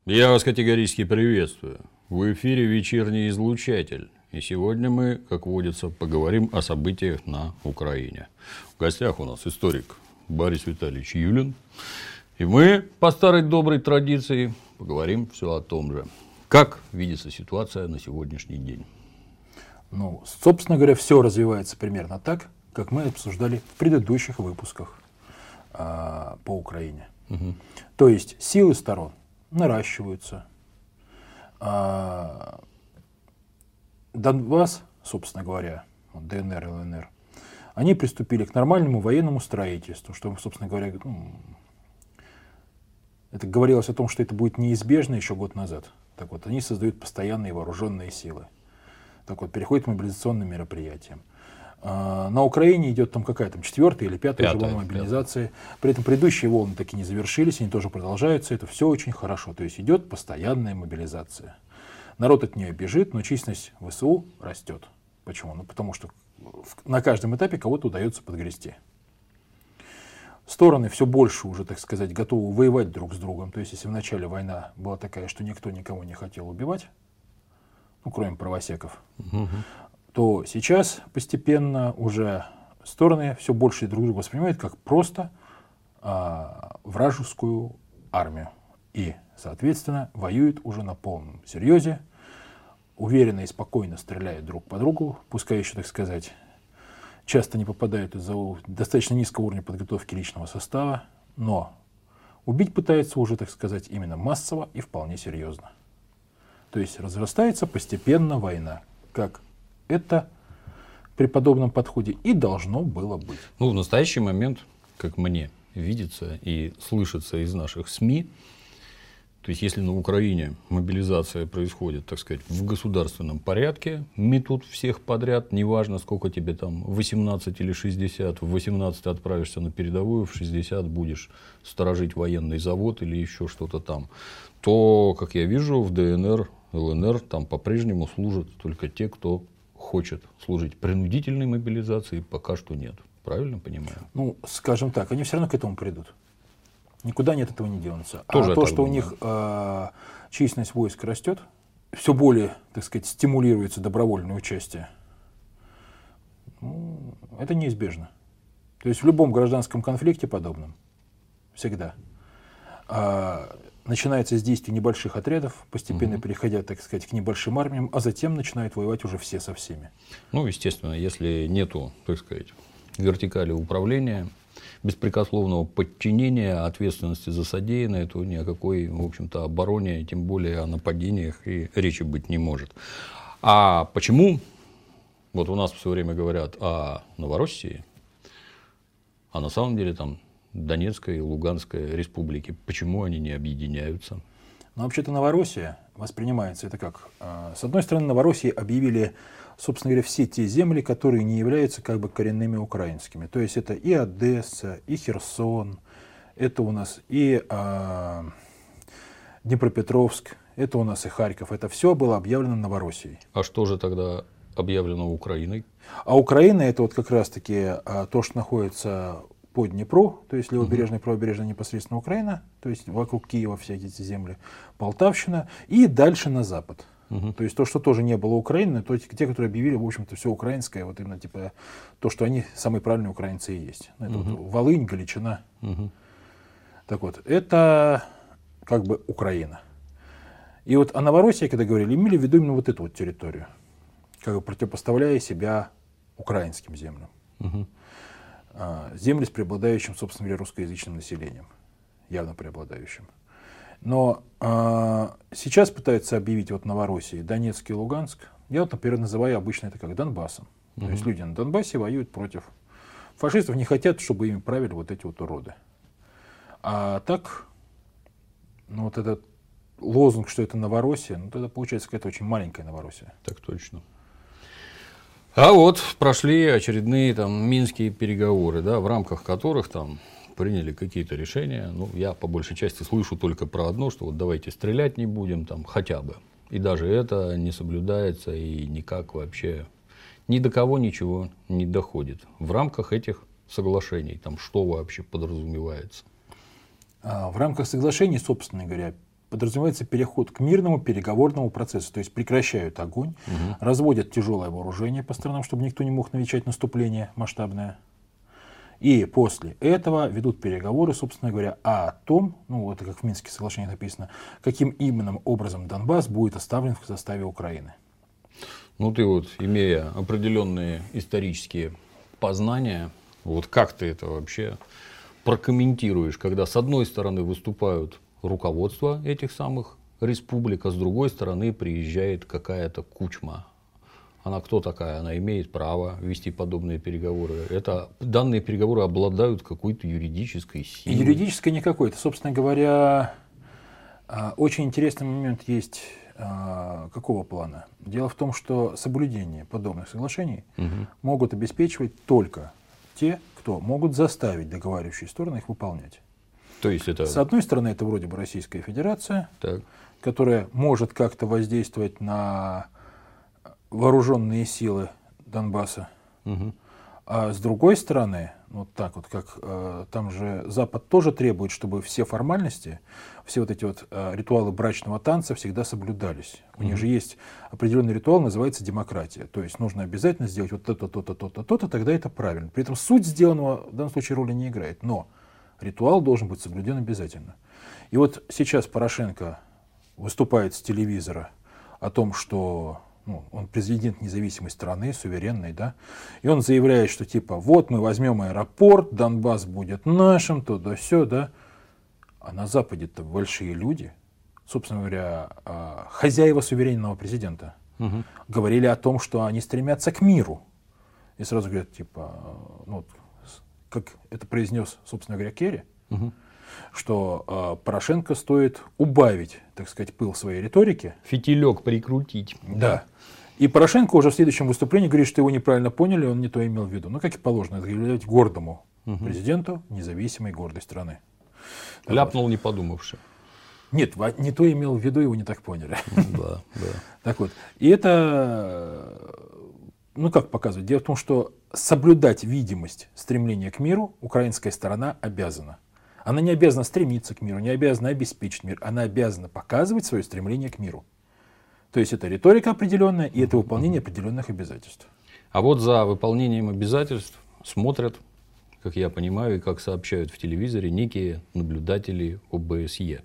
Я вас категорически приветствую. В эфире «Вечерний излучатель». И сегодня мы, как водится, поговорим о событиях на Украине. В гостях у нас историк Борис Витальевич Юлин. И мы, по старой доброй традиции, поговорим все о том же. Как видится ситуация на сегодняшний день? Ну, собственно говоря, все развивается примерно так, как мы обсуждали в предыдущих выпусках по Украине. Угу. То есть силы сторон наращиваются. Донбасс, собственно говоря, ДНР и ЛНР, они приступили к нормальному военному строительству, что, собственно говоря, это говорилось о том, что это будет неизбежно еще год назад. Так вот, они создают постоянные вооруженные силы. Так вот, переходят к мобилизационным мероприятиям. На Украине идет там какая-то 4-я или 5-я волна мобилизации. При этом предыдущие волны так и не завершились, они тоже продолжаются. Это все очень хорошо. То есть идет постоянная мобилизация. Народ от нее бежит, но численность ВСУ растет. Почему? Ну, потому что на каждом этапе кого-то удается подгрести. Стороны все больше уже, так сказать, готовы воевать друг с другом. То есть, если в начале война была такая, что никто никого не хотел убивать, ну, кроме правосеков, то сейчас постепенно уже стороны все больше друг друга воспринимают как просто вражескую армию. И, соответственно, воюют уже на полном серьезе, уверенно и спокойно стреляют друг по другу, пускай еще, так сказать, часто не попадают из-за достаточно низкого уровня подготовки личного состава, но убить пытаются уже, так сказать, именно массово и вполне серьезно. То есть разрастается постепенно война, как это при подобном подходе и должно было быть. Ну, в настоящий момент, как мне видится и слышится из наших СМИ, то есть, если на Украине мобилизация происходит, так сказать, в государственном порядке, метут всех подряд, неважно, сколько тебе там, 18 или 60, в 18 отправишься на передовую, в 60 будешь сторожить военный завод или еще что-то там, то, как я вижу, в ДНР, ЛНР там по-прежнему служат только те, кто хочет служить. Принудительной мобилизации пока что нет. Правильно понимаю? Ну, скажем так, они все равно к этому придут. Никуда они от этого не денутся. Тоже то, что у них численность войск растет, все более, так сказать, стимулируется добровольное участие, это неизбежно. То есть в любом гражданском конфликте подобном, всегда, начинается с действий небольших отрядов, постепенно переходя, так сказать, к небольшим армиям, а затем начинают воевать уже все со всеми. Ну, естественно, если нету, так сказать, вертикали управления, беспрекословного подчинения, ответственности за содеянное, то ни о какой, в общем-то, обороне, тем более о нападениях и речи быть не может. А почему? Вот у нас все время говорят о Новороссии, а на самом деле там Донецкая и Луганская республики. Почему они не объединяются? Ну, вообще-то Новороссия воспринимается это как... С одной стороны, Новороссии объявили, собственно говоря, все те земли, которые не являются как бы коренными украинскими. То есть это и Одесса, и Херсон, это у нас и Днепропетровск, это у нас и Харьков. Это все было объявлено Новороссией. А что же тогда объявлено Украиной? А Украина это вот как раз-таки то, что находится по Днепру, то есть левобережная и правобережная непосредственно Украина, то есть вокруг Киева все эти земли, Полтавщина, и дальше на запад. То есть то, что тоже не было Украины, то те, которые объявили, в общем-то, все украинское, вот именно типа то, что они самые правильные украинцы и есть. Это вот Волынь, Галичина. Так вот, это как бы Украина. И вот о Новороссии, когда говорили, имели в виду именно вот эту вот территорию, как бы противопоставляя себя украинским землям. Земли с преобладающим, собственно говоря, русскоязычным населением, явно преобладающим. Но сейчас пытаются объявить вот Новороссии, Донецк и Луганск. Я вот, например, называю обычно это как Донбассом. То есть люди на Донбассе воюют против фашистов, не хотят, чтобы ими правили вот эти вот уроды. А так, ну вот этот лозунг, что это Новороссия, ну тогда получается какая-то очень маленькая Новороссия. Так точно. А вот прошли очередные там минские переговоры, да, в рамках которых там приняли какие-то решения. Ну, я по большей части слышу только про одно, что вот давайте стрелять не будем там хотя бы. И даже это не соблюдается и никак вообще ни до кого ничего не доходит. В рамках этих соглашений там что вообще подразумевается? В рамках соглашений, собственно говоря, подразумевается переход к мирному переговорному процессу, то есть прекращают огонь, разводят тяжелое вооружение по сторонам, чтобы никто не мог намечать наступление масштабное. И после этого ведут переговоры, собственно говоря, о том, ну вот как в Минских соглашениях написано, каким именно образом Донбасс будет оставлен в составе Украины. Ну ты вот, имея определенные исторические познания, вот как ты это вообще прокомментируешь, когда с одной стороны выступают руководство этих самых республик, а с другой стороны приезжает какая-то кучма? Она кто такая? Она имеет право вести подобные переговоры. Данные переговоры обладают какой-то юридической силой. Юридической никакой. Это, собственно говоря, очень интересный момент есть. Какого плана? Дело в том, что соблюдение подобных соглашений могут обеспечивать только те, кто могут заставить договаривающие стороны их выполнять. То есть это... С одной стороны, это вроде бы Российская Федерация, которая может как-то воздействовать на вооруженные силы Донбасса. А с другой стороны, вот так вот, как там же Запад тоже требует, чтобы все формальности, все вот эти вот ритуалы брачного танца всегда соблюдались. У них же есть определенный ритуал, называется демократия. То есть нужно обязательно сделать вот то-то, то-то, то-то, то-то, тогда это правильно. При этом суть сделанного в данном случае роли не играет. Но ритуал должен быть соблюден обязательно. И вот сейчас Порошенко выступает с телевизора о том, что он президент независимой страны, суверенной, да, и он заявляет, что типа вот мы возьмем аэропорт, Донбасс будет нашим, то да сё, да. А на Западе-то большие люди, собственно говоря, хозяева суверенного президента, говорили о том, что они стремятся к миру. И сразу говорят, типа, как это произнес, собственно говоря, Керри, что Порошенко стоит убавить, так сказать, пыл своей риторики. Фитилек прикрутить. Да. И Порошенко уже в следующем выступлении говорит, что его неправильно поняли, он не то имел в виду. Ну, как и положено, это говорить гордому президенту независимой гордой страны. Ляпнул, не подумавши. Нет, не то имел в виду, его не так поняли. Да. Так вот. И это, как показывает? Дело в том, что соблюдать видимость стремления к миру украинская сторона обязана. Она не обязана стремиться к миру, не обязана обеспечить мир. Она обязана показывать свое стремление к миру. То есть это риторика определенная, и это выполнение определенных обязательств. А вот за выполнением обязательств смотрят, как я понимаю, и как сообщают в телевизоре, некие наблюдатели ОБСЕ.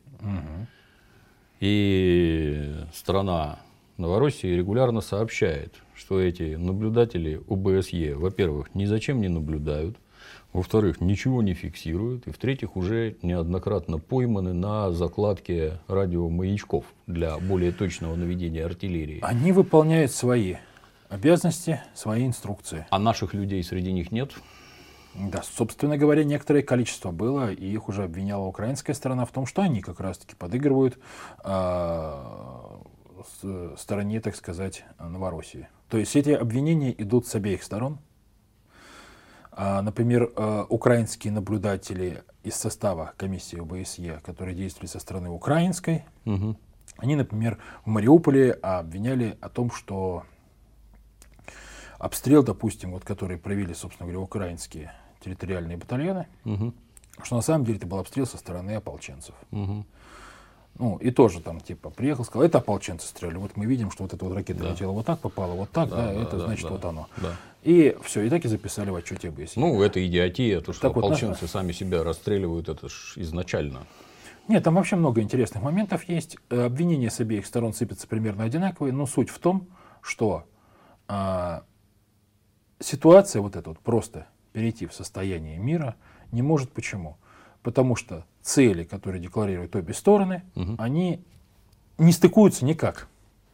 И страна Новороссии регулярно сообщает, что эти наблюдатели ОБСЕ, во-первых, ни зачем не наблюдают, во-вторых, ничего не фиксируют, и в-третьих, уже неоднократно пойманы на закладке радиомаячков для более точного наведения артиллерии. Они выполняют свои обязанности, свои инструкции. А наших людей среди них нет? Да, собственно говоря, некоторое количество было, и их уже обвиняла украинская сторона в том, что они как раз-таки подыгрывают стороне, так сказать, Новороссии. То есть эти обвинения идут с обеих сторон. Например, украинские наблюдатели из состава комиссии ОБСЕ, которые действовали со стороны украинской, они, например, в Мариуполе обвиняли о том, что обстрел, допустим, вот, который провели, собственно говоря, украинские территориальные батальоны, что на самом деле это был обстрел со стороны ополченцев. И тоже там типа приехал, сказал, это ополченцы стреляли. Вот мы видим, что вот эта вот ракета летела вот так, попала вот так, это значит вот оно. И все, и так и записали в отчете ОБСЕ. Это идиотия, то, что так ополченцы вот, сами себя расстреливают, это ж изначально. Нет, там вообще много интересных моментов есть. Обвинения с обеих сторон сыпятся примерно одинаковые, но суть в том, что ситуация вот эта вот просто перейти в состояние мира не может. Почему? Потому что цели, которые декларируют обе стороны, они не стыкуются никак.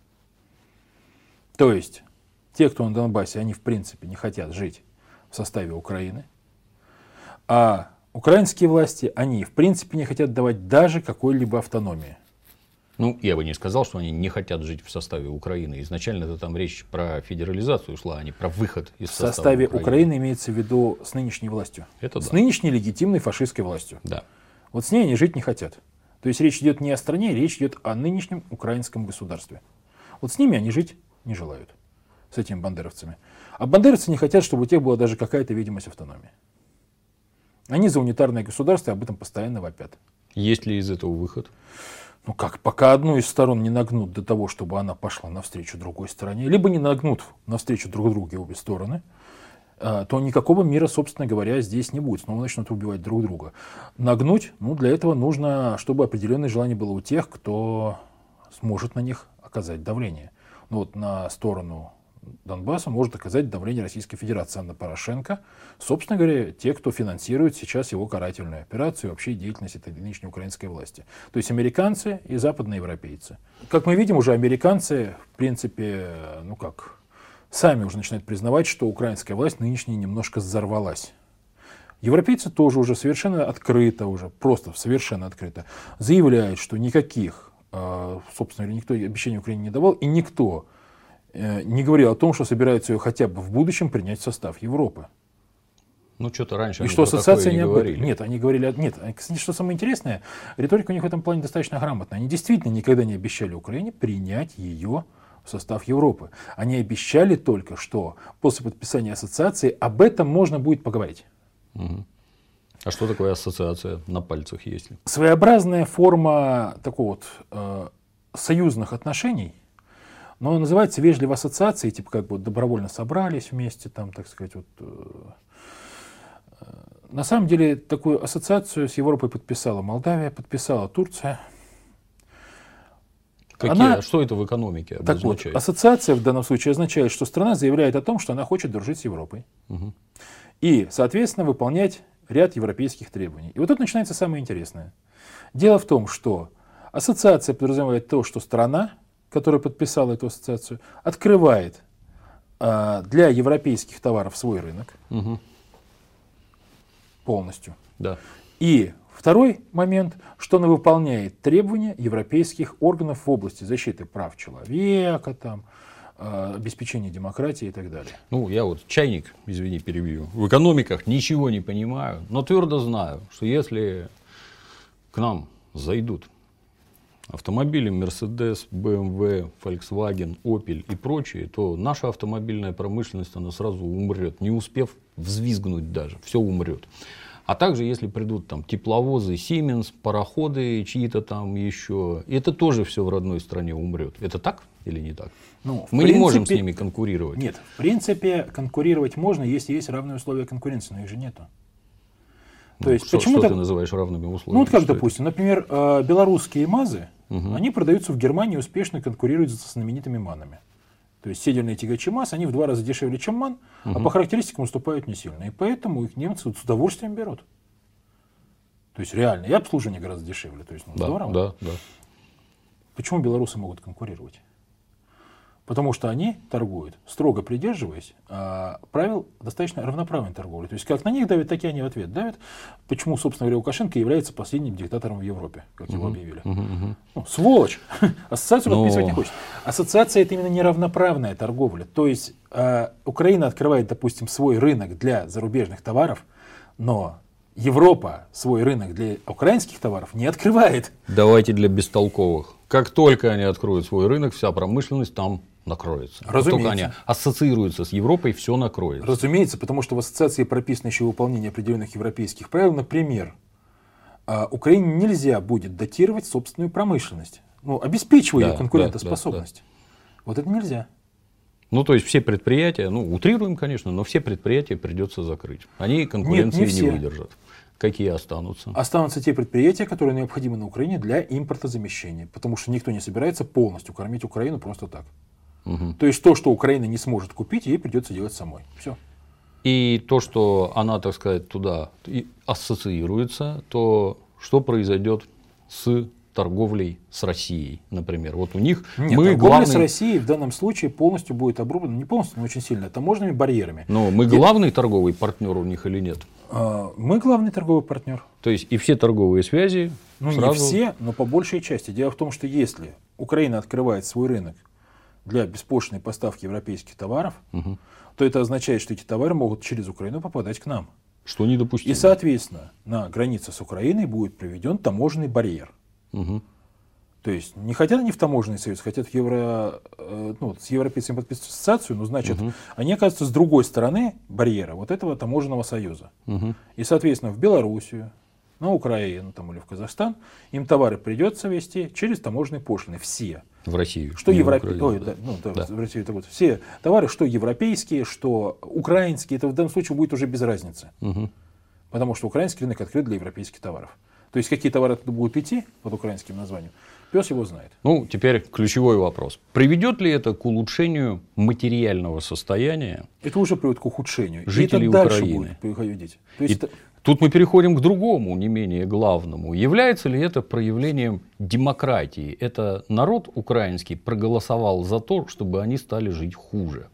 То есть те, кто на Донбассе, они в принципе не хотят жить в составе Украины, а украинские власти, они в принципе не хотят давать даже какой-либо автономии. Я бы не сказал, что они не хотят жить в составе Украины. Изначально это там речь про федерализацию шла, а не про выход из состава В составе Украины имеется в виду с нынешней властью. С нынешней легитимной фашистской властью. Да. Вот с ней они жить не хотят. То есть речь идет не о стране, речь идет о нынешнем украинском государстве. Вот с ними они жить не желают. С этими бандеровцами. А бандеровцы не хотят, чтобы у тех была даже какая-то видимость автономии. Они за унитарное государство, об этом постоянно вопят. Есть ли из этого выход? Ну как, пока одну из сторон не нагнут до того, чтобы она пошла навстречу другой стороне, либо не нагнут навстречу друг другу обе стороны, то никакого мира, собственно говоря, здесь не будет. Снова начнут убивать друг друга. Нагнуть, ну, для этого нужно, чтобы определенное желание было у тех, кто сможет на них оказать давление. Ну, вот на сторону Донбасса может оказать давление Российской Федерации, на Порошенко. Собственно говоря, те, кто финансирует сейчас его карательную операцию и вообще деятельность этой нынешней украинской власти. То есть американцы и западноевропейцы. Как мы видим, уже американцы, в принципе, ну как, сами уже начинают признавать, что украинская власть нынешняя немножко взорвалась. Европейцы тоже уже совершенно открыто, уже просто совершенно открыто заявляют, что никаких, собственно говоря, никто обещаний Украине не давал, и никто не говорил о том, что собираются ее хотя бы в будущем принять в состав Европы. Ну, что-то раньше и они что ассоциация не говорили. говорили. Нет, они говорили... Нет, кстати, что самое интересное, риторика у них в этом плане достаточно грамотная. Они действительно никогда не обещали Украине принять ее в состав Европы. Они обещали только, что после подписания ассоциации об этом можно будет поговорить. Угу. А что такое ассоциация на пальцах, если? Своеобразная форма такого вот союзных отношений, но называется вежливо ассоциацией, типа как бы добровольно собрались вместе, там, так сказать, вот. На самом деле такую ассоциацию с Европой подписала Молдавия, подписала Турция. Что это в экономике обозначает? Так вот, ассоциация в данном случае означает, что страна заявляет о том, что она хочет дружить с Европой. Угу. И, соответственно, выполнять ряд европейских требований. И вот тут начинается самое интересное. Дело в том, что ассоциация подразумевает то, что страна, которая подписала эту ассоциацию, открывает для европейских товаров свой рынок. Угу. Полностью. Да. И второй момент, что она выполняет требования европейских органов в области защиты прав человека, там, обеспечения демократии и так далее. Ну, я вот чайник, извини, перебью. В экономиках ничего не понимаю, но твердо знаю, что если к нам зайдут автомобили Mercedes, BMW, Volkswagen, Opel и прочие, то наша автомобильная промышленность, она сразу умрет, не успев взвизгнуть даже, все умрет. А также, если придут там тепловозы Siemens, пароходы чьи-то там еще, это тоже все в родной стране умрет. Это так или не так? Ну, мы не можем с ними конкурировать. Нет, в принципе, конкурировать можно, если есть равные условия конкуренции, но их же нету. То есть, что ты называешь равными условиями? Ну, вот как, допустим, например, белорусские МАЗы, они продаются в Германии, успешно конкурируют с знаменитыми МАНами. То есть седельные тягачи МАЗ, они в 2 раза дешевле, чем МАН, а по характеристикам уступают не сильно. И поэтому их немцы с удовольствием берут. То есть реально. И обслуживание гораздо дешевле. То есть, ну, здорово. Да. Почему белорусы могут конкурировать? Потому что они торгуют, строго придерживаясь правил достаточно равноправной торговли. То есть как на них давят, так и они в ответ давят. Почему, собственно говоря, Лукашенко является последним диктатором в Европе, как его объявили. Ну, сволочь! Ассоциацию подписывать не хочет. Ассоциация — это именно неравноправная торговля. То есть Украина открывает, допустим, свой рынок для зарубежных товаров, но Европа свой рынок для украинских товаров не открывает. Давайте для бестолковых. Как только они откроют свой рынок, вся промышленность там накроется. Как только они ассоциируются с Европой, все накроется. Разумеется, потому что в ассоциации прописано еще выполнение определенных европейских правил. Например, Украине нельзя будет датировать собственную промышленность, обеспечивая ее конкурентоспособность. Вот это нельзя. Ну, то есть все предприятия, утрируем, конечно, но все предприятия придется закрыть. Они конкуренции не выдержат. Какие останутся? Останутся те предприятия, которые необходимы на Украине для импортозамещения. Потому что никто не собирается полностью кормить Украину просто так. То есть то, что Украина не сможет купить, ей придется делать самой. Все. И то, что она, так сказать, туда ассоциируется, то что произойдет с торговлей с Россией, например? Вот у них торговля с Россией в данном случае полностью будет обрублена, не полностью, но очень сильно, таможенными барьерами. Но мы главный торговый партнер у них или нет? Мы главный торговый партнер. То есть и все торговые связи сразу... Не все, но по большей части. Дело в том, что если Украина открывает свой рынок для беспошлиной поставки европейских товаров, то это означает, что эти товары могут через Украину попадать к нам. Что недопустимо. И, соответственно, на границе с Украиной будет проведен таможенный барьер. То есть не хотят они в таможенный союз, хотят с европейцами подписать ассоциацию, значит, они оказываются с другой стороны барьера вот этого таможенного союза. И, соответственно, в Белоруссию, на Украину там, или в Казахстан, им товары придется везти через таможенные пошлины. Все. В Россию. Что в европейские, Да. в Россию, это вот все товары, что европейские, что украинские, это в данном случае будет уже без разницы. Мгм. Потому что украинский рынок открыт для европейских товаров. То есть какие товары оттуда будут идти под украинским названием, пес его знает. Ну, теперь ключевой вопрос. Приведет ли это к улучшению материального состояния Это уже приводит к ухудшению. жителей и это дальше Украины? будет приходить. То И есть, тут мы переходим к другому, не менее главному. Является ли это проявлением демократии? Это народ украинский проголосовал за то, чтобы они стали жить хуже.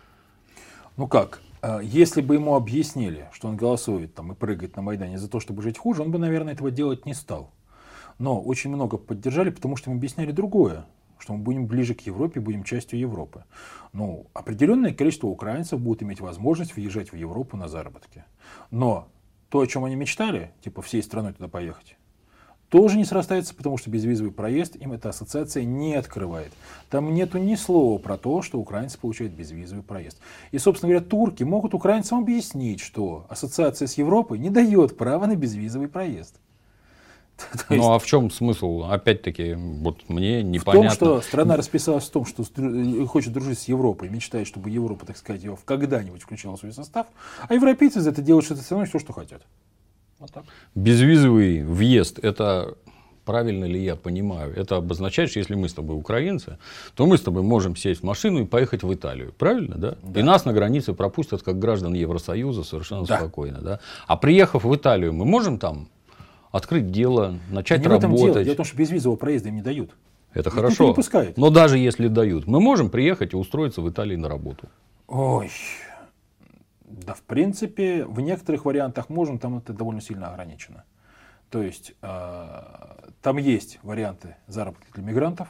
ну как, если бы ему объяснили, что он голосует там, и прыгает на Майдане за то, чтобы жить хуже, он бы, наверное, этого делать не стал. Но очень много поддержали, потому что им объясняли другое, что мы будем ближе к Европе, будем частью Европы. Ну, определенное количество украинцев будут иметь возможность въезжать в Европу на заработки. Но то, о чем они мечтали, типа всей страной туда поехать, тоже не срастается, потому что безвизовый проезд им эта ассоциация не открывает. Там нету ни слова про то, что украинцы получают безвизовый проезд. И, собственно говоря, турки могут украинцам объяснить, что ассоциация с Европой не дает права на безвизовый проезд. Ну а в чем смысл? Опять-таки, вот мне В непонятно. том, что страна расписалась в том, что хочет дружить с Европой, мечтает, чтобы Европа, так сказать, ее когда-нибудь включала в свой состав, а европейцы за это делают что-то все равно, все, что хотят. Вот так. Безвизовый въезд, это правильно ли я понимаю? Это обозначает, что если мы с тобой украинцы, то мы с тобой можем сесть в машину и поехать в Италию. Правильно, да? Да. И нас на границе пропустят как граждан Евросоюза совершенно Да. спокойно. Да? А приехав в Италию, мы можем там открыть дело, начать Не в этом дело. работать. Дело в том, что безвизового проезда им не дают. Это Их хорошо. никто не пускает. Но даже если дают, мы можем приехать и устроиться в Италии на работу. Ой, да, в принципе, в некоторых вариантах можем, там это довольно сильно ограничено. То есть, там есть варианты заработка для мигрантов,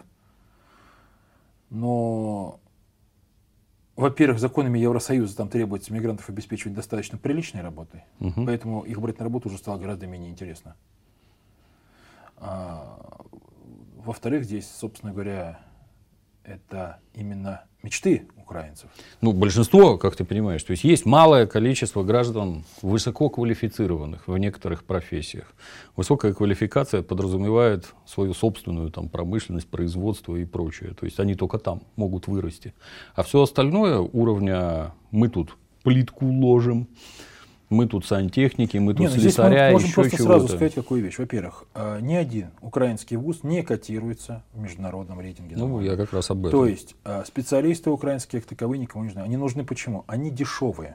но, во-первых, законами Евросоюза там требуется мигрантов обеспечивать достаточно приличной работой, поэтому их брать на работу уже стало гораздо менее интересно. Во-вторых, здесь, собственно говоря, это именно мечты украинцев. Ну, большинство, как ты понимаешь, то есть есть малое количество граждан высококвалифицированных в некоторых профессиях. Высокая квалификация подразумевает свою собственную там, промышленность, производство и прочее. То есть они только там могут вырасти. А все остальное уровня мы тут плитку ложим, мы тут сантехники, мы тут Здесь слесаря, мы можем еще просто чего-то. сразу сказать какую вещь. Во-первых, ни один украинский вуз не котируется в международном рейтинге. Ну, я как раз об этом. То есть специалисты украинские, как таковые, никому не нужны. Они нужны почему? Они дешевые.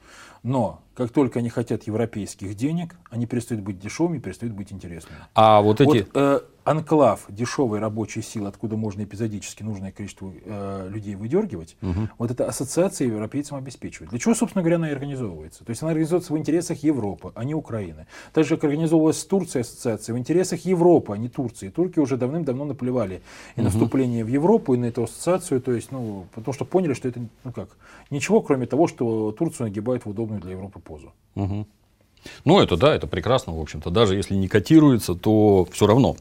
Но как только они хотят европейских денег, они перестают быть дешевыми, перестают быть интересными. А вот эти... Вот, анклав дешевой рабочей силы, откуда можно эпизодически нужное количество людей выдергивать, вот эта ассоциация европейцам обеспечивает. Для чего, собственно говоря, она и организовывается? То есть она организуется в интересах Европы, а не Украины. Так же, как организовывалась с Турцией ассоциация в интересах Европы, а не Турции. Турки уже давным-давно наплевали и на вступление в Европу, и на эту ассоциацию, то есть, ну, потому что поняли, что это ничего, кроме того, что Турцию нагибают в удобную для Европы позу. Угу. Ну, это да, это прекрасно, в общем-то. Даже если не котируется, то все равно.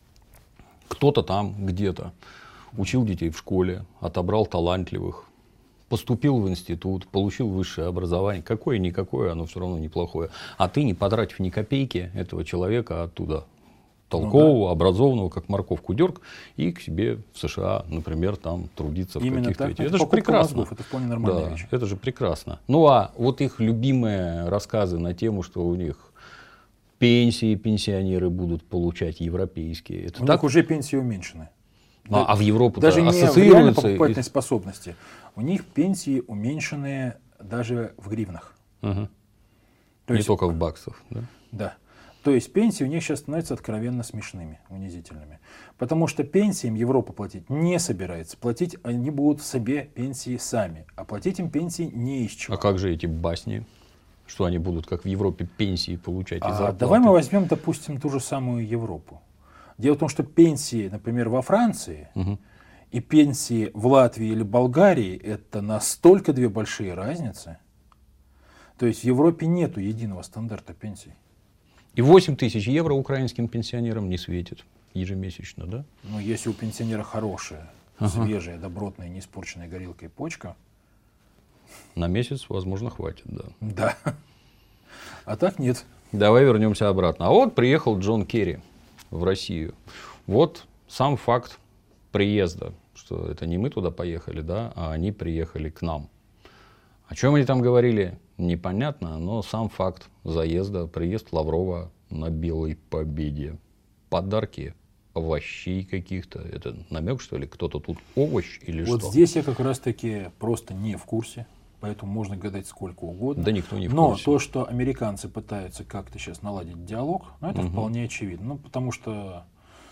Кто-то там где-то учил детей в школе, отобрал талантливых, поступил в институт, получил высшее образование. Какое-никакое, оно все равно неплохое. А ты, не потратив ни копейки, этого человека оттуда толкового, образованного, как морковку дерг, и к себе в США, например, там трудиться в Именно каких-то... так. Это же прекрасно. Мозгов, это вполне нормальная Да, вещь. это же прекрасно. Ну, а вот их любимые рассказы на тему, что у них пенсии пенсионеры будут получать европейские. Это У так? них уже пенсии уменьшены. Ну, а в Европу Даже не в реальной ассоциируется... покупательной способности. У них пенсии уменьшенные даже в гривнах. Ага. То Не есть, только в баксах. Да? Да. То есть пенсии у них сейчас становятся откровенно смешными, унизительными. Потому что пенсии им Европа платить не собирается. Платить они будут себе пенсии сами. А платить им пенсии не из чего. А как же эти басни? Что они будут, как в Европе, пенсии получать и зарплаты? Давай мы возьмем, допустим, ту же самую Европу. Дело в том, что пенсии, например, во Франции и пенсии в Латвии или Болгарии — это настолько две большие разницы. То есть в Европе нету единого стандарта пенсий. И 8 тысяч евро украинским пенсионерам не светит ежемесячно, да? Но если у пенсионера хорошая, свежая, добротная, не испорченная горилкой почка... На месяц, возможно, хватит, да. Да. А так нет. Давай вернемся обратно. А вот приехал Джон Керри в Россию. Вот сам факт приезда, что это не мы туда поехали, да, а они приехали к нам. О чем они там говорили, непонятно, но сам факт заезда, приезд Лаврова на Белой Победе. Подарки овощей каких-то. Это намек, что ли? Кто-то тут овощ или Вот что? здесь я как раз-таки просто не в курсе. Поэтому можно гадать сколько угодно. Да никто не в Но курсе. то, что американцы пытаются как-то сейчас наладить диалог, ну, это вполне очевидно. Ну, потому что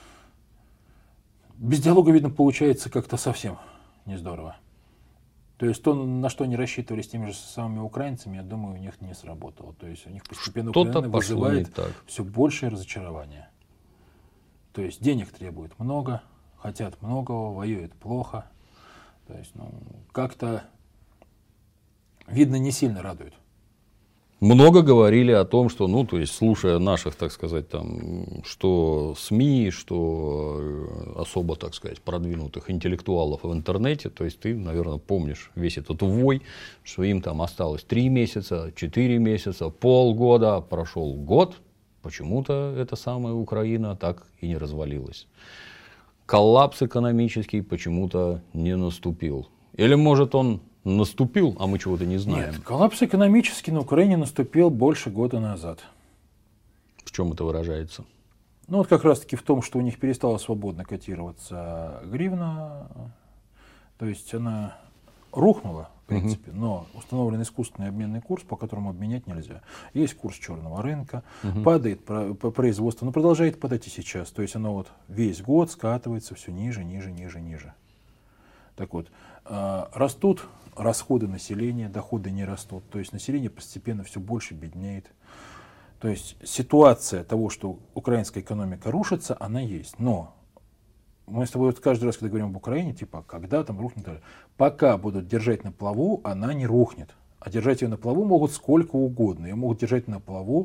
без диалога, видно, получается как-то совсем не здорово. То есть то, на что они рассчитывали с теми же самыми украинцами, я думаю, у них не сработало. То есть у них постепенно Украина вызывает все большее разочарование. То есть денег требует много, хотят многого, воюют плохо. То есть, ну, как-то, видно, не сильно радует. Много говорили о том, что, ну, то есть, слушая наших, так сказать, там, что СМИ, что особо, так сказать, продвинутых интеллектуалов в интернете, то есть, ты, наверное, помнишь весь этот вой, что им там осталось 3 месяца, 4 месяца, полгода, прошел год, почему-то эта самая Украина так и не развалилась. Коллапс экономический почему-то не наступил. Или, может, он наступил, а мы чего-то не знаем? Нет, коллапс экономический на Украине наступил больше года назад. В чем это выражается? Ну, вот как раз-таки в том, что у них перестала свободно котироваться гривна. То есть она рухнула, в принципе, но установлен искусственный обменный курс, по которому обменять нельзя. Есть курс черного рынка, падает производство, но продолжает падать и сейчас. То есть оно вот весь год скатывается все ниже, ниже, ниже, ниже. Так вот, растут расходы населения, доходы не растут. То есть население постепенно все больше беднеет. То есть ситуация того, что украинская экономика рушится, она есть. Но мы с тобой вот каждый раз, когда говорим об Украине, типа, когда там рухнет, пока будут держать на плаву, она не рухнет. А держать ее на плаву могут сколько угодно. Ее могут держать на плаву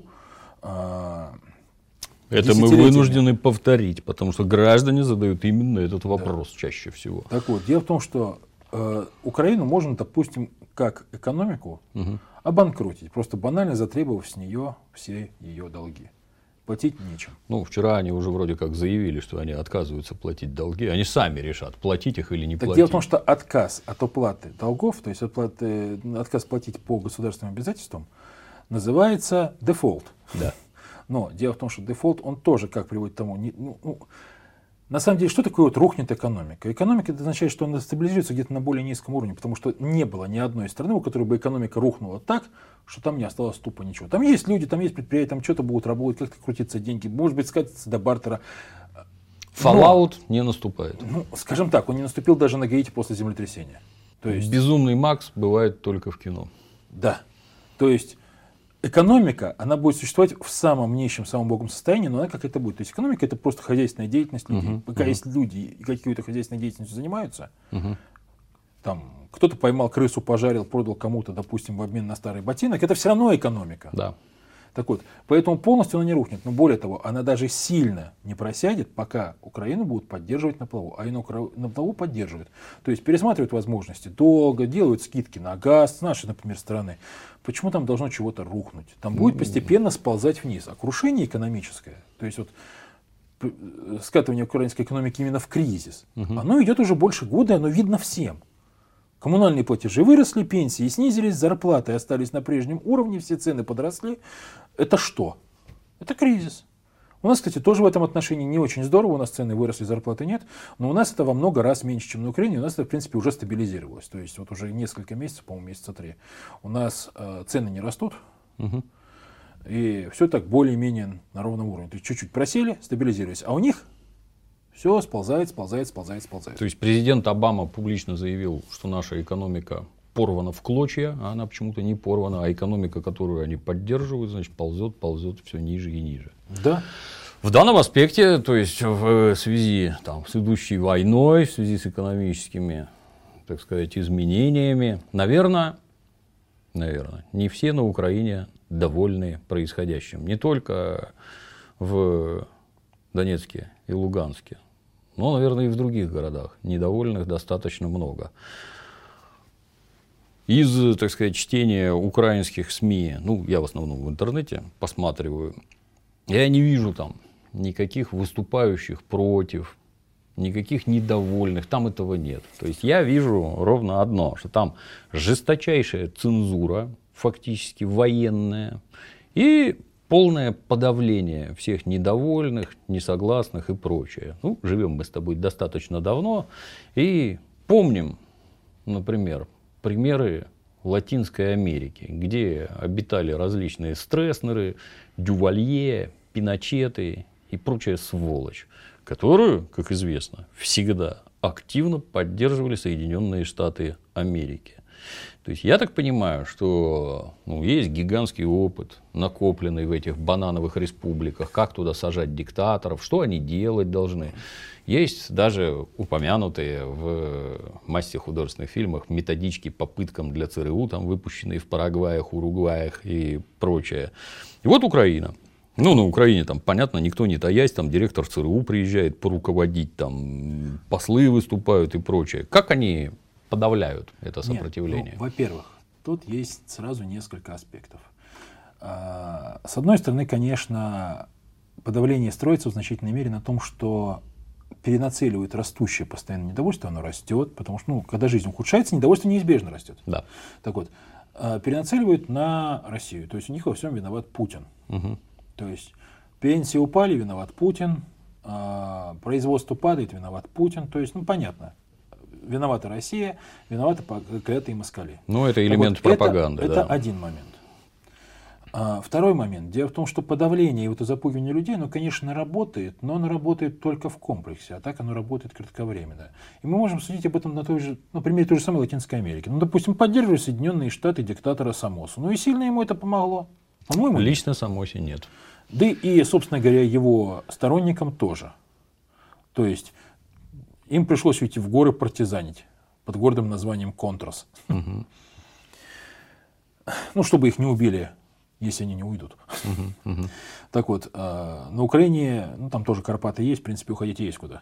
это мы вынуждены повторить, потому что граждане задают именно этот вопрос чаще всего. Так вот, дело в том, что Украину можно, допустим, как экономику обанкротить, просто банально затребовав с нее все ее долги. Платить нечем. Ну, вчера они уже вроде как заявили, что они отказываются платить долги. Они сами решат, платить их или не платить. Дело в том, что отказ от уплаты долгов, то есть отказ платить по государственным обязательствам, называется дефолт. Да. Но дело в том, что дефолт, он тоже как приводит к тому... на самом деле, что такое вот рухнет экономика? Экономика, это означает, что она стабилизируется где-то на более низком уровне, потому что не было ни одной страны, у которой бы экономика рухнула так, что там не осталось тупо ничего. Там есть люди, там есть предприятия, там что-то будут работать, как-то крутиться деньги, может быть, скатиться до бартера. Fallout не наступает. Ну, скажем так, он не наступил даже на Гаити после землетрясения. То есть, Безумный Макс бывает только в кино. Да. То есть экономика, она будет существовать в самом нищем, самом убогом состоянии, но она как это будет. То есть экономика — это просто хозяйственная деятельность людей. Пока есть люди и какой-то хозяйственной деятельностью занимаются, там кто-то поймал крысу, пожарил, продал кому-то, допустим, в обмен на старый ботинок, это все равно экономика. Да. Так вот, поэтому полностью она не рухнет. Но более того, она даже сильно не просядет, пока Украину будут поддерживать на плаву. А ее на плаву поддерживают. То есть пересматривают возможности долго, делают скидки на газ с нашей, например, стороны. Почему там должно чего-то рухнуть? Там будет постепенно сползать вниз. А крушение экономическое, то есть вот скатывание украинской экономики именно в кризис, оно идет уже больше года, и оно видно всем. Коммунальные платежи выросли, пенсии снизились, зарплаты остались на прежнем уровне, все цены подросли. Это что? Это кризис. У нас, кстати, тоже в этом отношении не очень здорово. У нас цены выросли, зарплаты нет. Но у нас это во много раз меньше, чем на Украине. У нас это, в принципе, уже стабилизировалось. То есть вот уже несколько месяцев, по-моему, месяца 3, у нас цены не растут. И все так более-менее на ровном уровне. То есть чуть-чуть просели, стабилизировались. А у них все сползает. То есть президент Обама публично заявил, что наша экономика порвана в клочья, а она почему-то не порвана, а экономика, которую они поддерживают, значит, ползет все ниже и ниже. Да. В данном аспекте, то есть в связи с идущей войной, в связи с экономическими, так сказать, изменениями, наверное, не все на Украине довольны происходящим. Не только в Донецке и Луганске, но, наверное, и в других городах недовольных достаточно много. из, так сказать, чтения украинских СМИ, ну, я в основном в интернете посматриваю, я не вижу там никаких выступающих против, никаких недовольных, там этого нет. То есть я вижу ровно одно, что там жесточайшая цензура, фактически военная, и полное подавление всех недовольных, несогласных и прочее. Ну, живем мы с тобой достаточно давно и помним, например, примеры Латинской Америки, где обитали различные Стресснеры, Дювалье, Пиночеты и прочая сволочь, которую, как известно, всегда активно поддерживали Соединенные Штаты Америки. То есть я так понимаю, что есть гигантский опыт, накопленный в этих банановых республиках, как туда сажать диктаторов, что они делать должны. Есть даже упомянутые в массе художественных фильмах методички по пыткам для ЦРУ, там, выпущенные в Парагваях, Уругваях и прочее. И вот Украина. Ну, на Украине, там, понятно, никто не таясь, там директор ЦРУ приезжает поруководить, там, послы выступают и прочее. Как они подавляют это сопротивление? Нет, во-первых, тут есть сразу несколько аспектов. С одной стороны, конечно, подавление строится в значительной мере на том, что перенацеливают растущее постоянно недовольство, оно растет, потому что, когда жизнь ухудшается, недовольство неизбежно растет. Да. Так вот, перенацеливают на Россию, то есть у них во всем виноват Путин. Угу. То есть пенсии упали, виноват Путин, производство падает, виноват Путин, то есть, понятно. Виновата Россия, виноваты клятые москали. Ну, это элемент пропаганды. Это один момент. Второй момент. Дело в том, что подавление и запугивание людей, конечно, работает, но оно работает только в комплексе, а так оно работает кратковременно. И мы можем судить об этом на примере той же самой Латинской Америки. Допустим, поддерживают Соединенные Штаты диктатора Сомосу. И сильно ему это помогло? По-моему, лично Сомосе нет. Да и, собственно говоря, его сторонникам тоже. То есть им пришлось уйти в горы партизанить под гордым названием Контрас. Угу. Чтобы их не убили, если они не уйдут. Угу. Так вот, на Украине, там тоже Карпаты есть, в принципе, уходить есть куда.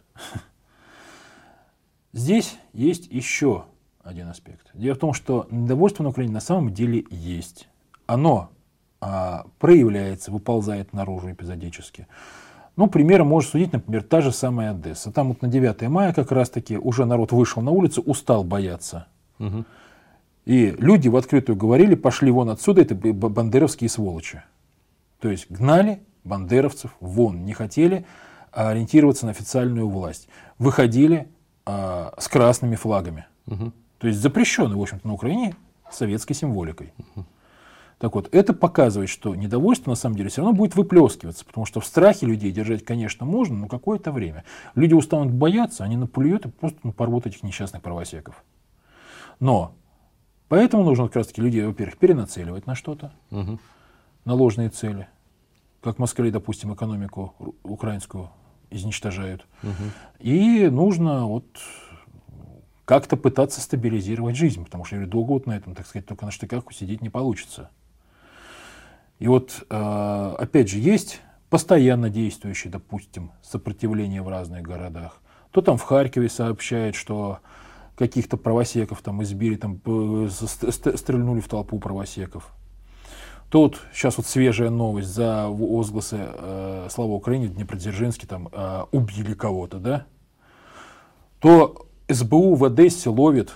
Здесь есть еще один аспект. Дело в том, что недовольство на Украине на самом деле есть. Оно проявляется, выползает наружу эпизодически. Примером можно судить, например, та же самая Одесса. Там на 9 мая как раз-таки уже народ вышел на улицу, устал бояться. Угу. И люди в открытую говорили: пошли вон отсюда, это бандеровские сволочи. То есть гнали бандеровцев вон, не хотели ориентироваться на официальную власть. Выходили с красными флагами. Угу. То есть запрещенной, в общем-то, на Украине советской символикой. Угу. Так вот, это показывает, что недовольство на самом деле все равно будет выплескиваться, потому что в страхе людей держать, конечно, можно, но какое-то время. Люди устанут бояться, они наплюют и просто порвут этих несчастных правосеков. Но поэтому нужно как раз-таки людей, во-первых, перенацеливать на что-то, на ложные цели. Как москали, допустим, экономику украинскую изничтожают. И нужно как-то пытаться стабилизировать жизнь, потому что долго на этом, так сказать, только на штыках усидеть не получится. И опять же, есть постоянно действующее, допустим, сопротивление в разных городах. То там в Харькове сообщают, что каких-то правосеков там избили, стрельнули в толпу правосеков. То сейчас свежая новость: за возгласы «Слава Украине» в Днепродзержинске там убили кого-то, да? То СБУ в Одессе ловит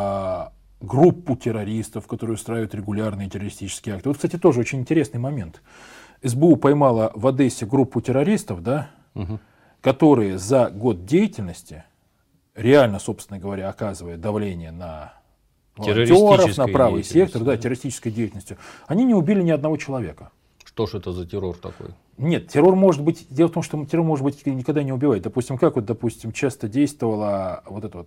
группу террористов, которые устраивают регулярные террористические акты. Кстати, тоже очень интересный момент. СБУ поймала в Одессе группу террористов, да, которые за год деятельности, реально, собственно говоря, оказывая давление на волонтеров, на правый сектор, террористической деятельностью, они не убили ни одного человека. Что ж это за террор такой? Нет, террор может быть... Дело в том, что террор может быть никогда не убивает. Допустим, как часто действовала эта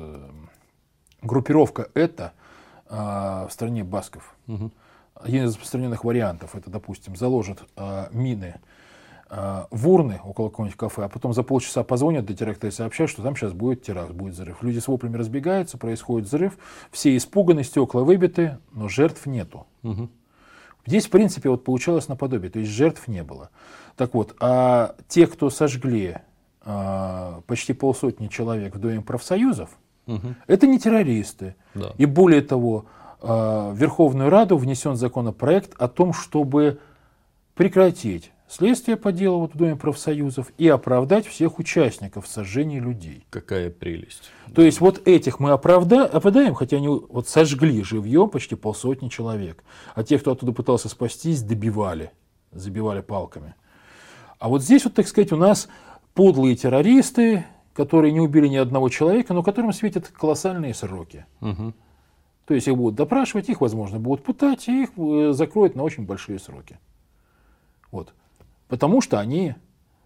группировка ЭТА в стране басков. Один из распространенных вариантов — это, допустим, заложат мины в урны около какого-нибудь кафе, а потом за полчаса позвонят до теракта и сообщают, что там сейчас будет теракт, будет взрыв. Люди с воплями разбегаются, происходит взрыв, все испуганы, стекла выбиты, но жертв нету. Здесь, в принципе, получалось наподобие, то есть жертв не было. Так вот, а те, кто сожгли почти 500 человек в Доме профсоюзов, это не террористы. Да. И более того, в Верховную Раду внесен законопроект о том, чтобы прекратить следствие по делу вот в Доме профсоюзов и оправдать всех участников сожжения людей. Какая прелесть. То есть вот этих мы оправдаем, хотя они вот сожгли живьем почти 500 человек. А тех, кто оттуда пытался спастись, забивали палками. А вот здесь вот, так сказать, у нас подлые террористы, которые не убили ни одного человека, но которым светят колоссальные сроки. Угу. То есть их будут допрашивать, их, возможно, будут пытать, и их закроют на очень большие сроки. Вот. Потому что они,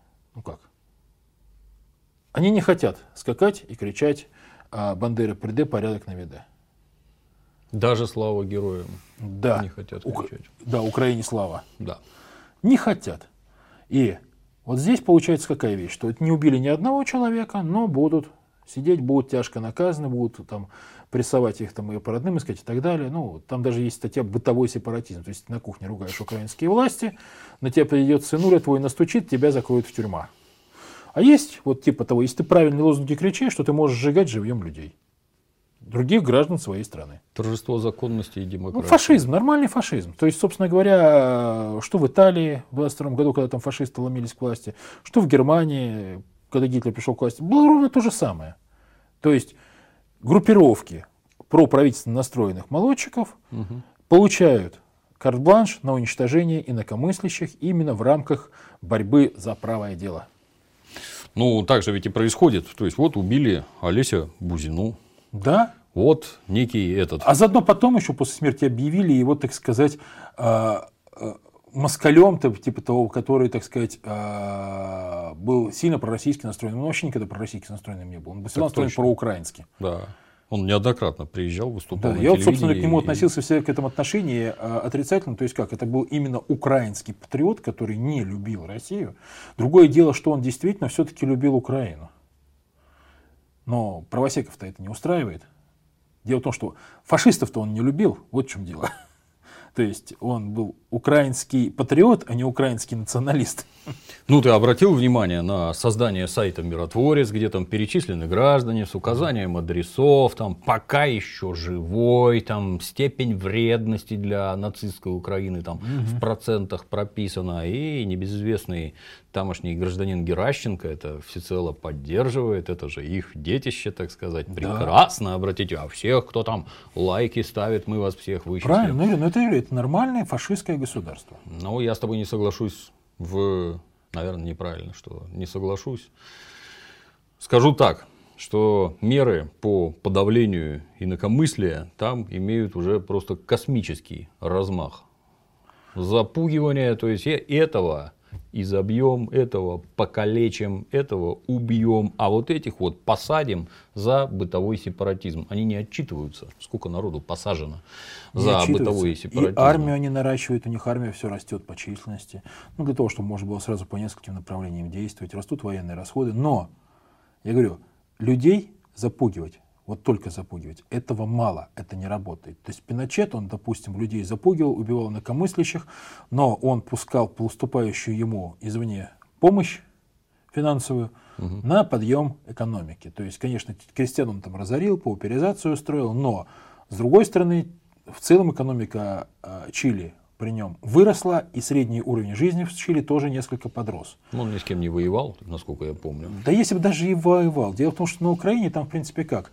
они не хотят скакать и кричать «Бандера приде, порядок наведе». Даже слава героям Да. не хотят кричать. Да, Украине слава. Да. Не хотят. И вот здесь получается какая вещь, что не убили ни одного человека, но будут сидеть, будут тяжко наказаны, будут там прессовать их там и по родным искать и так далее. Ну, там даже есть статья «Бытовой сепаратизм». То есть ты на кухне ругаешь украинские власти, на тебя придет сынуля твой, настучит, тебя закроют в тюрьму. А есть вот типа того, если ты правильные лозунги кричишь, что ты можешь сжигать живьем людей. Других граждан своей страны. Торжество законности и демократии. Фашизм, нормальный фашизм. То есть, собственно говоря, что в Италии в 22 году, когда там фашисты ломились к власти, что в Германии, когда Гитлер пришел к власти, было ровно то же самое. То есть группировки проправительственно настроенных молодчиков получают карт-бланш на уничтожение инакомыслящих именно в рамках борьбы за правое дело. Ну, так же ведь и происходит. То есть, вот убили Олеся Бузину. Да. Вот некий этот. А заодно потом еще после смерти объявили его, так сказать, москалем, типа того, который, так сказать, был сильно пророссийски настроен. Он вообще никогда пророссийски настроенным не был. Он был всегда настроен проукраински. Да. Он неоднократно приезжал, выступал на я вот, собственно, к нему и... относился всегда к этому отношении отрицательно. То есть как? Это был именно украинский патриот, который не любил Россию. Другое дело, что он действительно все-таки любил Украину. Но правосеков-то это не устраивает. Дело в том, что фашистов-то он не любил. Вот в чем дело. То есть он был украинский патриот, а не украинский националист. Ну, ты обратил внимание на создание сайта «Миротворец», где там перечислены граждане с указанием адресов, там пока еще живой, там степень вредности для нацистской Украины там в процентах прописана. И небезызвестный тамошний гражданин Геращенко это всецело поддерживает. Это же их детище, так сказать. Прекрасно, обратите. А всех, кто там лайки ставит, мы вас всех вычислим. Правильно, но это нормальное фашистское государство. Ну, я с тобой не соглашусь наверное, неправильно, что не соглашусь. Скажу так, что меры по подавлению инакомыслия там имеют уже просто космический размах. Запугивание, то есть этого изобьем, этого покалечим, этого убьем, а вот этих вот посадим за бытовой сепаратизм. Они не отчитываются, сколько народу посажено за бытовой сепаратизм. И армию они наращивают, у них армия все растет по численности. Ну, для того, чтобы можно было сразу по нескольким направлениям действовать, растут военные расходы. Но, я говорю, людей запугивать, вот только запугивать, этого мало, это не работает. То есть Пиночет, он, допустим, людей запугивал, убивал инакомыслящих, но он пускал поступающую ему извне помощь финансовую на подъем экономики. То есть, конечно, крестьян он там разорил, пауперизацию устроил, но, с другой стороны, в целом экономика Чили при нем выросла, и средний уровень жизни в Чили тоже несколько подрос. Он ни с кем не воевал, насколько я помню. Да если бы даже и воевал. Дело в том, что на Украине там, в принципе, как?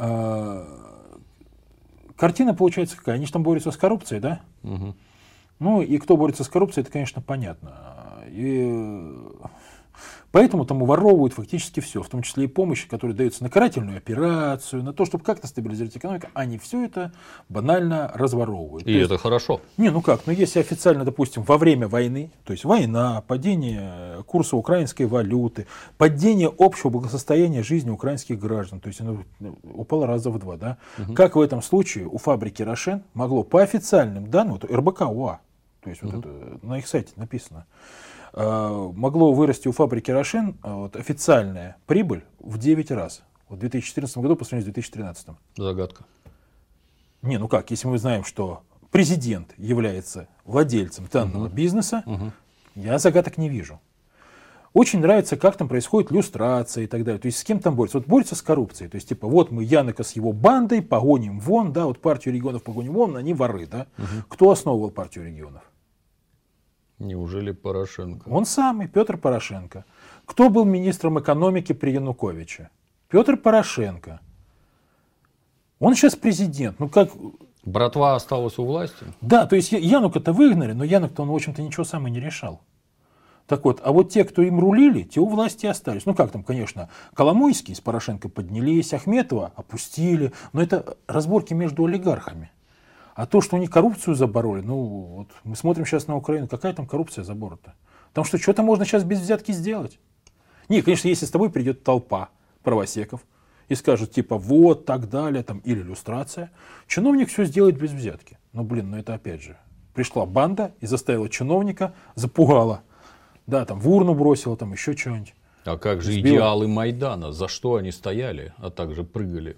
Картина получается какая? Они же там борются с коррупцией, да? Угу. Ну, и кто борется с коррупцией, это, конечно, понятно. И поэтому там уворовывают фактически все, в том числе и помощь, которая дается на карательную операцию, на то, чтобы как-то стабилизировать экономику. Они все это банально разворовывают. И это хорошо. Не, ну как, ну если официально, допустим, во время войны, то есть война, падение курса украинской валюты, падение общего благосостояния жизни украинских граждан, то есть оно упало раза в 2, да? Как в этом случае у фабрики «Рошен» могло по официальным данным, вот РБК УА, то есть вот это на их сайте написано, могло вырасти у фабрики «Рошен» официальная прибыль в 9 раз в 2014 году по сравнению с 2013. Загадка. Не, ну как, если мы знаем, что президент является владельцем данного бизнеса, я загадок не вижу. очень нравится, как там происходит люстрация и так далее. То есть с кем там борется? Вот борется с коррупцией. То есть типа вот мы Янока с его бандой погоним вон, да, вот партию регионов погоним вон, они воры, да. Кто основывал партию регионов? Неужели Порошенко? Он самый, Петр Порошенко. Кто был министром экономики при Януковиче? Петр Порошенко. Он сейчас президент. Ну как... Братва осталась у власти? Да, то есть Янука-то выгнали, но Янук-то он, в общем-то, ничего сам и не решал. Так вот, а вот те, кто им рулили, те у власти остались. Ну как там, конечно, Коломойский с Порошенко поднялись, Ахметова опустили, но это разборки между олигархами. А то, что они коррупцию забороли, ну вот мы смотрим сейчас на Украину, какая там коррупция забора-то? Потому что что-то можно сейчас без взятки сделать. Не, конечно, если с тобой придет толпа правосеков и скажут типа вот так далее, там, или иллюстрация, чиновник все сделает без взятки. Но блин, ну это опять же, пришла банда и заставила чиновника, запугала. Да, там в урну бросила, там еще что-нибудь. А как же Сбила. идеалы Майдана? За что они стояли, а также прыгали?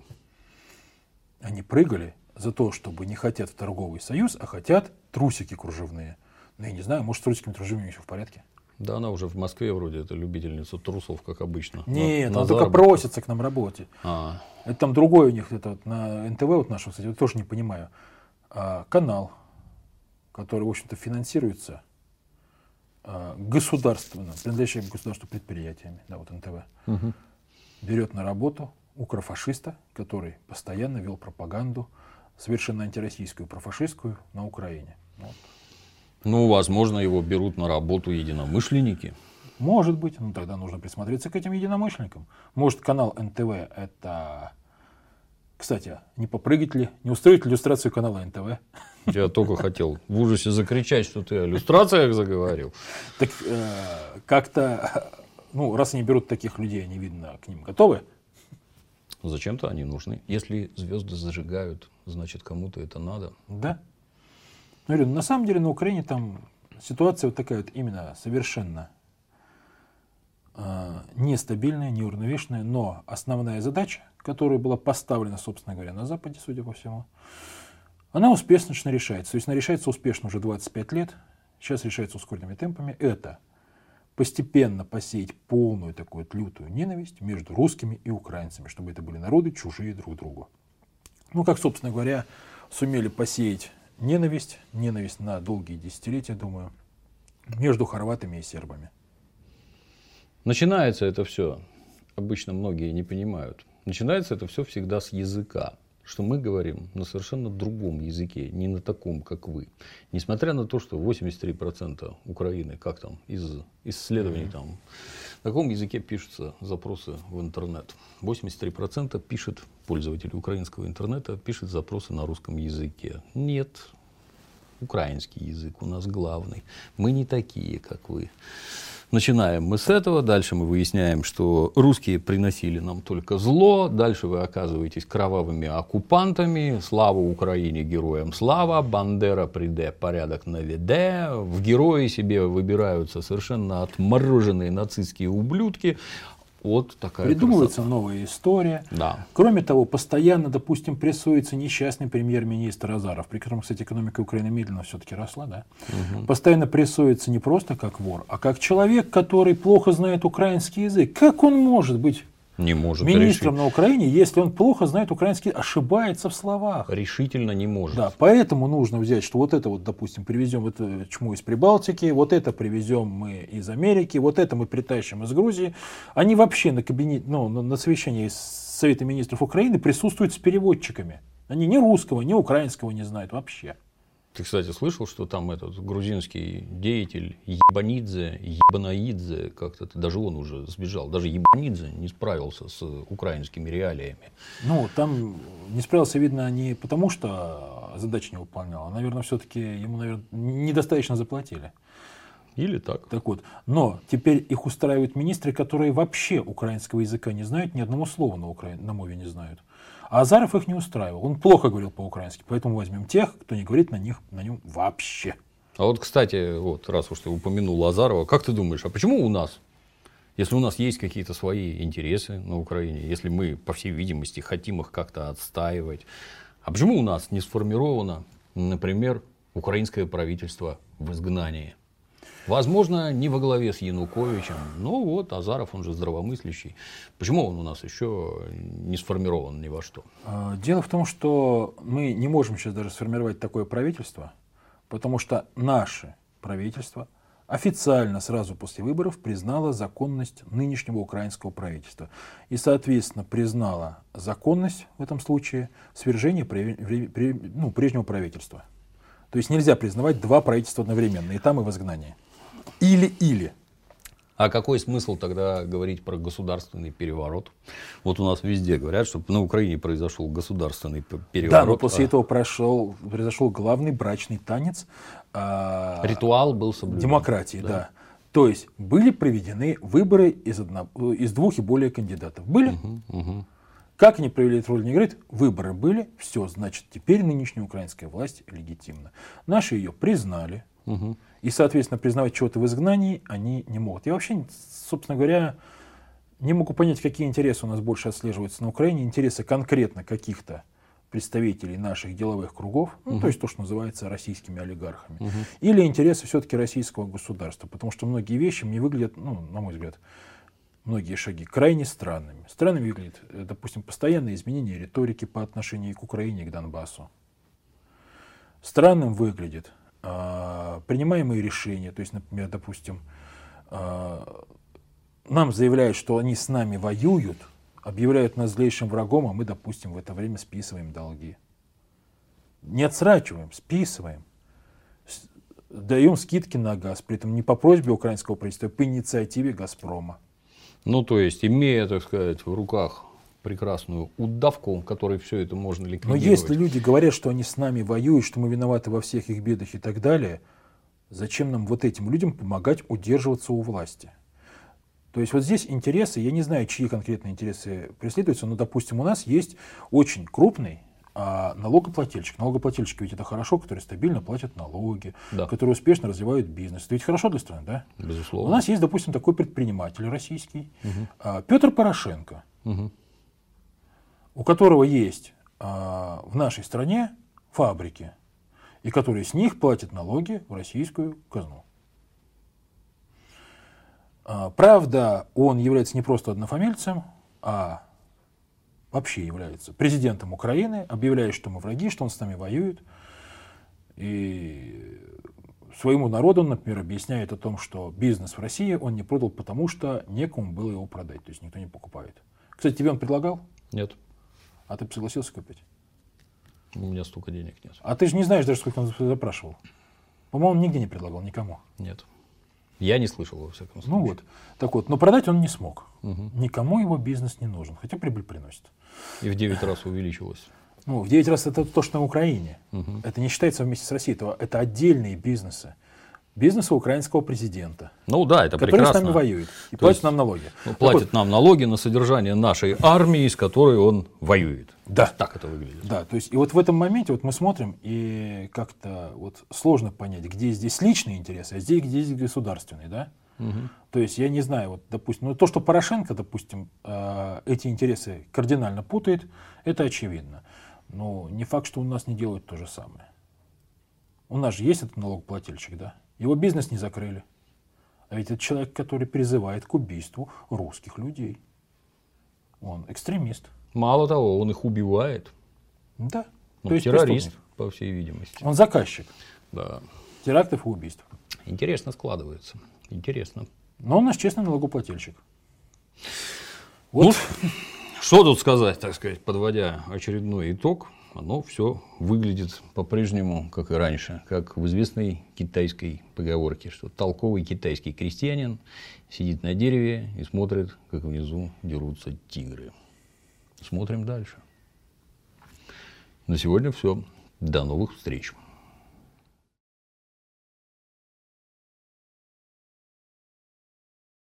Они прыгали за то, чтобы не хотят в торговый союз, а хотят трусики кружевные. Ну, я не знаю, может, с трусиками кружевными все в порядке? Да, она уже в Москве вроде, это любительница трусов, как обычно. Нет, на она только заработки. просится к нам работать. Это там другой у них, это вот на НТВ вот нашего, кстати, я тоже не понимаю. Канал, который, в общем-то, финансируется государственно, принадлежащими государству предприятиями, да, вот НТВ, берет на работу укрофашиста, который постоянно вел пропаганду совершенно антироссийскую, профашистскую на Украине. Вот. Ну, возможно, его берут на работу единомышленники. Может быть, ну тогда нужно присмотреться к этим единомышленникам. Может, канал НТВ это... Кстати, не попрыгать ли, не устроить ли иллюстрацию канала НТВ? Я только хотел в ужасе закричать, что ты о иллюстрациях заговорил. Так как-то, ну, раз они берут таких людей, они, видно, к ним готовы. Зачем-то они нужны. Если звезды зажигают, значит, кому-то это надо. Да. Ну, говорю, на самом деле на Украине там ситуация вот такая вот именно совершенно нестабильная, неуравновешенная, но основная задача, которая была поставлена, собственно говоря, на Западе, судя по всему, она успешно решается. То есть она решается успешно уже 25 лет, сейчас решается ускоренными темпами. Это постепенно посеять полную такую вот лютую ненависть между русскими и украинцами, чтобы это были народы чужие друг другу. Ну, как, собственно говоря, сумели посеять ненависть на долгие десятилетия, думаю, между хорватами и сербами. Начинается это все, обычно многие не понимают, начинается это все всегда с языка. Что мы говорим на совершенно другом языке, не на таком, как вы. Несмотря на то, что 83% Украины, как там, из исследований, там, на таком языке пишутся запросы в интернет. 83% пишет пользователи украинского интернета, пишет запросы на русском языке. Нет, украинский язык у нас главный. Мы не такие, как вы. Начинаем мы с этого, дальше мы выясняем, что русские приносили нам только зло, дальше вы оказываетесь кровавыми оккупантами, слава Украине, героям слава, Бандера приде, порядок наведе, в герои себе выбираются совершенно отмороженные нацистские ублюдки. Вот такая Придумывается красота. Новая история. Да. Кроме того, постоянно, допустим, прессуется несчастный премьер-министр Азаров, при котором, кстати, экономика Украины медленно все-таки росла, да? Постоянно прессуется не просто как вор, а как человек, который плохо знает украинский язык. Как он может быть Не может министром на Украине, если он плохо знает украинский язык, ошибается в словах? решительно не может. Да, поэтому нужно взять, что вот это вот, допустим, привезем это чму из Прибалтики, вот это привезем мы из Америки, вот это мы притащим из Грузии. Они вообще на кабинете, ну, на совещании Совета министров Украины присутствуют с переводчиками. Они ни русского, ни украинского не знают вообще. Ты, кстати, слышал, что там этот грузинский деятель Ебанидзе, Ебанаидзе, как-то даже он уже сбежал, даже Ебанидзе не справился с украинскими реалиями. Ну, там не справился, видно, не потому, что задачи не выполнял, а, наверное, все-таки ему, наверное, недостаточно заплатили. Или так. Так вот, но теперь их устраивают министры, которые вообще украинского языка не знают, ни одного слова на мове не знают. А Азаров их не устраивал. Он плохо говорил по-украински, поэтому возьмем тех, кто не говорит на нем вообще. А вот, кстати, вот, раз уж ты упомянул Азарова, как ты думаешь, а почему у нас, если у нас есть какие-то свои интересы на Украине, если мы, по всей видимости, хотим их как-то отстаивать, а почему у нас не сформировано, например, украинское правительство в изгнании? Возможно, не во главе с Януковичем, но вот Азаров, он же здравомыслящий. Почему он у нас еще не сформирован ни во что? Дело в том, что мы не можем сейчас даже сформировать такое правительство, потому что наше правительство официально сразу после выборов признало законность нынешнего украинского правительства. И, соответственно, признало законность в этом случае свержения прежнего правительства. То есть нельзя признавать два правительства одновременно, и там, и в изгнании. Или. А какой смысл тогда говорить про государственный переворот? Вот у нас везде говорят, что на Украине произошел государственный переворот. Да, но после этого произошел главный брачный танец. Ритуал был соблюден. Демократии, да. То есть были проведены выборы из двух и более кандидатов. Были? Как они провели эту роль, не говорит. Выборы были, все, значит, теперь нынешняя украинская власть легитимна. Наши ее признали. И, соответственно, признавать чего-то в изгнании они не могут. Я вообще, собственно говоря, не могу понять, какие интересы у нас больше отслеживаются на Украине. Интересы конкретно каких-то представителей наших деловых кругов, то есть то, что называется российскими олигархами, или интересы все-таки российского государства. Потому что многие вещи мне выглядят, на мой взгляд, многие шаги крайне странными. Странными выглядит, допустим, постоянное изменение риторики по отношению к Украине и к Донбассу. Странным выглядит принимаемые решения, то есть, например, допустим, нам заявляют, что они с нами воюют, объявляют нас злейшим врагом, а мы, допустим, в это время списываем долги. Не отсрачиваем, списываем. Даем скидки на газ, при этом не по просьбе украинского правительства, а по инициативе «Газпрома». Ну, то есть, имея, так сказать, в руках прекрасную удавку, которой все это можно ликвидировать. Но если люди говорят, что они с нами воюют, что мы виноваты во всех их бедах и так далее, зачем нам вот этим людям помогать удерживаться у власти? То есть вот здесь интересы, я не знаю, чьи конкретные интересы преследуются, но, допустим, у нас есть очень крупный налогоплательщик. Налогоплательщики ведь это хорошо, которые стабильно платят налоги, которые успешно развивают бизнес. Это ведь хорошо для страны, да? Безусловно. У нас есть, допустим, такой предприниматель российский, Петр Порошенко, у которого есть в нашей стране фабрики, и которые с них платят налоги в российскую казну. Правда, он является не просто однофамильцем, а вообще является президентом Украины, объявляет, что мы враги, что он с нами воюет. И своему народу, например, объясняет о том, что бизнес в России он не продал, потому что некому было его продать, то есть никто не покупает. Кстати, тебе он предлагал? Нет. А ты бы согласился купить? У меня столько денег нет. А ты же не знаешь даже, сколько он запрашивал. По-моему, нигде не предлагал никому. Нет. Я не слышал, во всяком случае. Ну вот. Так вот, но продать он не смог. Никому его бизнес не нужен, хотя прибыль приносит. И в 9 раз увеличилось. Ну, в 9 раз это то, что на Украине. Это не считается вместе с Россией. Это отдельные бизнесы. Бизнеса украинского президента. Ну да, это который прекрасно. Который с нами воюет и платит нам налоги. Платит нам налоги на содержание нашей армии, с которой он воюет. Да. Так это выглядит. Да, то есть и вот в этом моменте вот мы смотрим, и как-то вот сложно понять, где здесь личные интересы, а где здесь государственные, да? То есть я не знаю, вот, допустим, то, что Порошенко, допустим, эти интересы кардинально путает, это очевидно. Но не факт, что у нас не делают то же самое. У нас же есть этот налогоплательщик, да? Его бизнес не закрыли. А ведь это человек, который призывает к убийству русских людей. Он экстремист. Мало того, он их убивает. Да. Ну, то есть террорист, преступник. по всей видимости. Он заказчик. Да. Терактов и убийств. Интересно складывается. Интересно. Но он наш честный налогоплательщик. Вот. Ну, что тут сказать, так сказать, подводя очередной итог. Оно все выглядит по-прежнему, как и раньше, как в известной китайской поговорке, что толковый китайский крестьянин сидит на дереве и смотрит, как внизу дерутся тигры. Смотрим дальше. На сегодня все. До новых встреч.